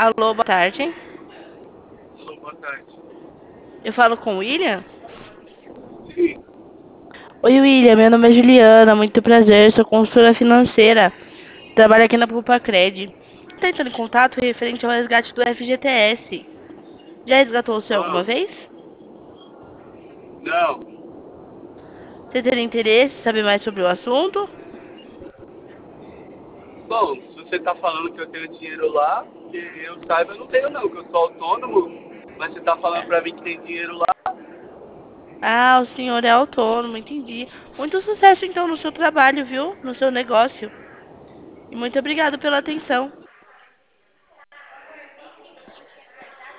Alô, boa tarde. Alô, boa tarde. Eu falo com o William? Sim. Oi, William. Meu nome é Juliana. Muito prazer. Sou consultora financeira. Trabalho aqui na Pulpacred. Tá entrando em contato referente ao resgate do FGTS. Já resgatou o seu Ah, alguma vez? não. Você teria interesse em saber mais sobre o assunto? Bom, se você tá falando que eu tenho dinheiro lá, que eu saiba, eu não tenho não, que eu sou autônomo. Mas você tá falando pra mim que tem dinheiro lá? Ah, o senhor é autônomo, entendi. Muito sucesso então no seu trabalho, viu? No seu negócio. E muito obrigado pela atenção.